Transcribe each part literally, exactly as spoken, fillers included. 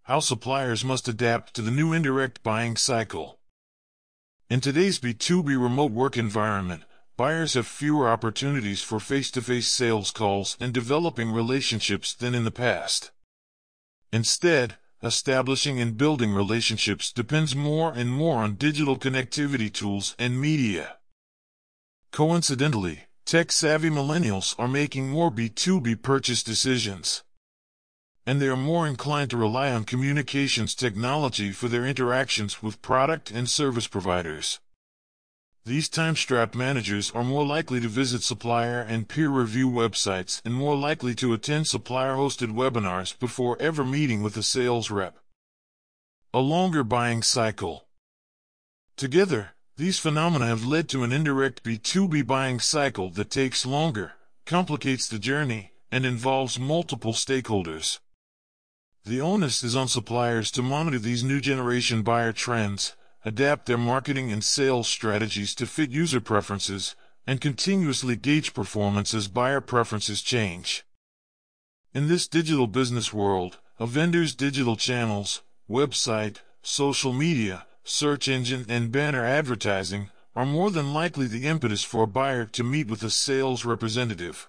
How suppliers must adapt to the new indirect buying cycle. In today's B two B remote work environment, buyers have fewer opportunities for face-to-face sales calls and developing relationships than in the past. Instead, establishing and building relationships depends more and more on digital connectivity tools and media. Coincidentally, tech-savvy millennials are making more B two B purchase decisions, and they are more inclined to rely on communications technology for their interactions with product and service providers. These time-strapped managers are more likely to visit supplier and peer review websites and more likely to attend supplier-hosted webinars before ever meeting with a sales rep. A longer buying cycle. Together, these phenomena have led to an indirect B two B buying cycle that takes longer, complicates the journey, and involves multiple stakeholders. The onus is on suppliers to monitor these new generation buyer trends, adapt their marketing and sales strategies to fit user preferences, and continuously gauge performance as buyer preferences change. In this digital business world, a vendor's digital channels, website, social media, search engine, and banner advertising are more than likely the impetus for a buyer to meet with a sales representative.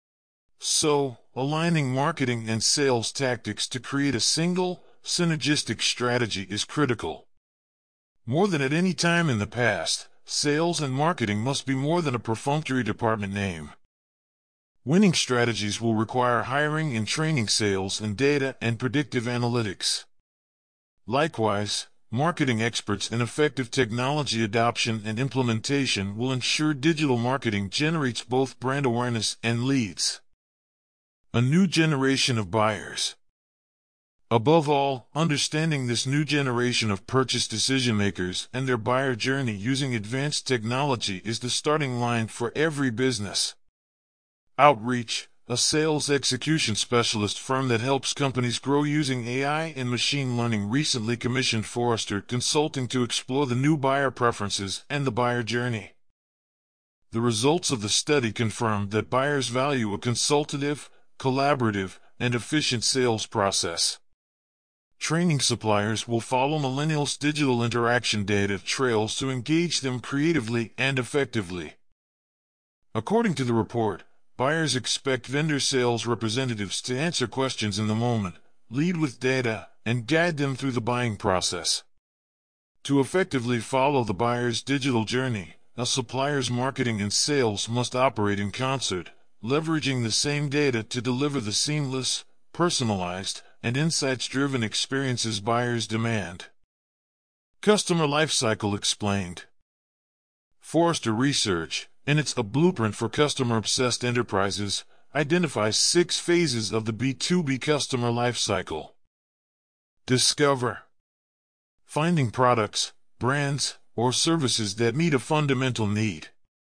So, aligning marketing and sales tactics to create a single, synergistic strategy is critical. More than at any time in the past, sales and marketing must be more than a perfunctory department name. Winning strategies will require hiring and training sales and data and predictive analytics. Likewise, marketing experts and effective technology adoption and implementation will ensure digital marketing generates both brand awareness and leads. A new generation of buyers. Above all, understanding this new generation of purchase decision-makers and their buyer journey using advanced technology is the starting line for every business. Outreach, a sales execution specialist firm that helps companies grow using A I and machine learning, recently commissioned Forrester Consulting to explore the new buyer preferences and the buyer journey. The results of the study confirmed that buyers value a consultative, collaborative, and efficient sales process. Training suppliers will follow millennials' digital interaction data trails to engage them creatively and effectively. According to the report, buyers expect vendor sales representatives to answer questions in the moment, lead with data, and guide them through the buying process. To effectively follow the buyer's digital journey, a supplier's marketing and sales must operate in concert, leveraging the same data to deliver the seamless, personalized, and insights-driven experiences buyers demand. Customer Lifecycle Explained. Forrester Research, in its A Blueprint for Customer-Obsessed Enterprises, identifies six phases of the B two B customer lifecycle. Discover. Finding products, brands, or services that meet a fundamental need.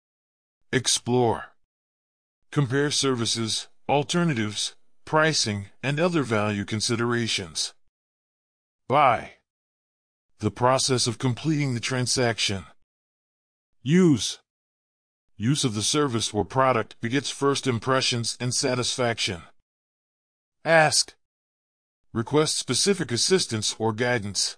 Explore. Compare services, alternatives, pricing, and other value considerations. Buy. The process of completing the transaction. Use. Use of the service or product begets first impressions and satisfaction. Ask. Request specific assistance or guidance.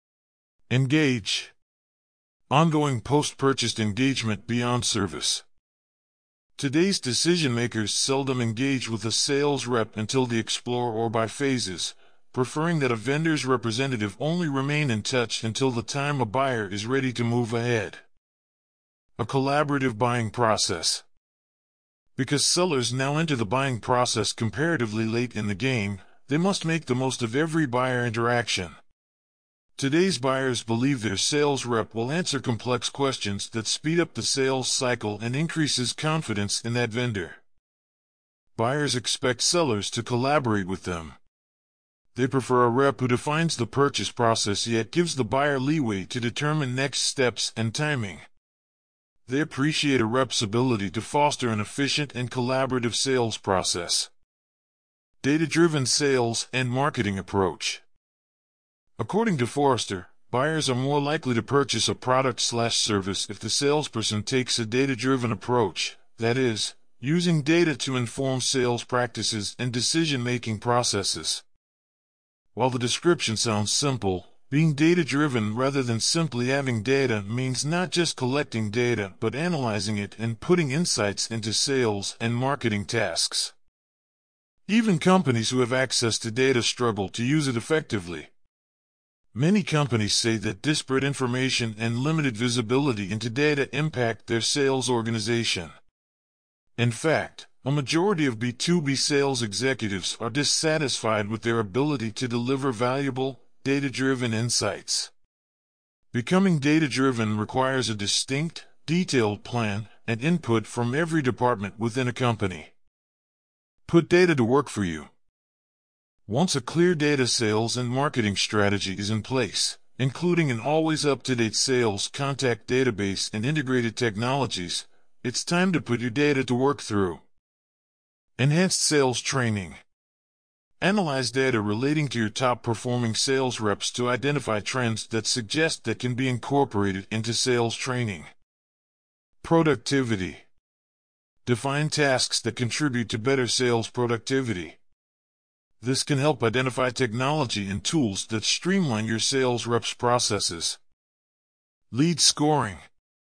Engage. Ongoing post-purchase engagement beyond service. Today's decision-makers seldom engage with a sales rep until the explore or buy phases, preferring that a vendor's representative only remain in touch until the time a buyer is ready to move ahead. A collaborative buying process. Because sellers now enter the buying process comparatively late in the game, they must make the most of every buyer interaction. Today's buyers believe their sales rep will answer complex questions that speed up the sales cycle and increases confidence in that vendor. Buyers expect sellers to collaborate with them. They prefer a rep who defines the purchase process yet gives the buyer leeway to determine next steps and timing. They appreciate a rep's ability to foster an efficient and collaborative sales process. Data-driven sales and marketing approach. According to Forrester, buyers are more likely to purchase a product/service if the salesperson takes a data-driven approach, that is, using data to inform sales practices and decision-making processes. While the description sounds simple, being data-driven rather than simply having data means not just collecting data but analyzing it and putting insights into sales and marketing tasks. Even companies who have access to data struggle to use it effectively. Many companies say that disparate information and limited visibility into data impact their sales organization. In fact, a majority of B two B sales executives are dissatisfied with their ability to deliver valuable, data-driven insights. Becoming data-driven requires a distinct, detailed plan and input from every department within a company. Put data to work for you. Once a clear data sales and marketing strategy is in place, including an always up-to-date sales contact database and integrated technologies, it's time to put your data to work through enhanced sales training. Analyze data relating to your top-performing sales reps to identify trends that suggest that can be incorporated into sales training. Productivity. Define tasks that contribute to better sales productivity. This can help identify technology and tools that streamline your sales reps' processes. Lead scoring.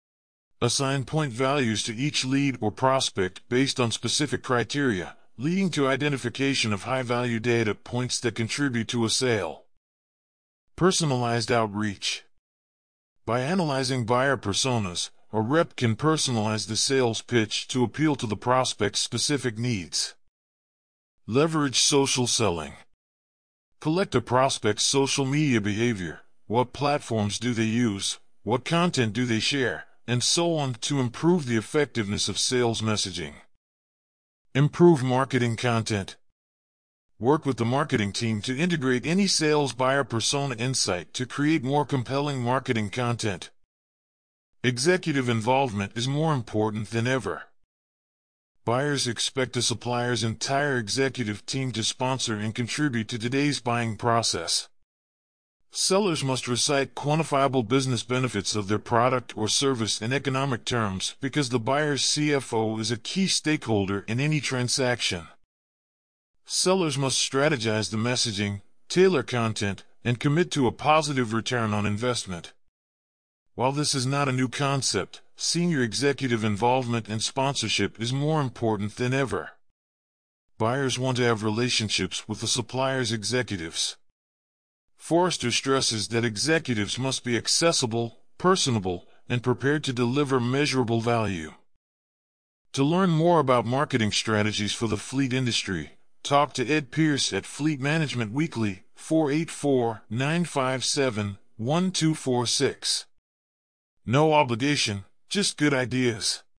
Assign point values to each lead or prospect based on specific criteria, leading to identification of high-value data points that contribute to a sale. Personalized outreach. By analyzing buyer personas, a rep can personalize the sales pitch to appeal to the prospect's specific needs. Leverage social selling. Collect a prospect's social media behavior, what platforms do they use, what content do they share, and so on to improve the effectiveness of sales messaging. Improve marketing content. Work with the marketing team to integrate any sales buyer persona insight to create more compelling marketing content. Executive involvement is more important than ever. Buyers expect a supplier's entire executive team to sponsor and contribute to today's buying process. Sellers must recite quantifiable business benefits of their product or service in economic terms because the buyer's C F O is a key stakeholder in any transaction. Sellers must strategize the messaging, tailor content, and commit to a positive return on investment. While this is not a new concept, senior executive involvement and sponsorship is more important than ever. Buyers want to have relationships with the supplier's executives. Forrester stresses that executives must be accessible, personable, and prepared to deliver measurable value. To learn more about marketing strategies for the fleet industry, talk to Ed Pierce at Fleet Management Weekly, four eight four, nine five seven, one two four six. No obligation, just good ideas.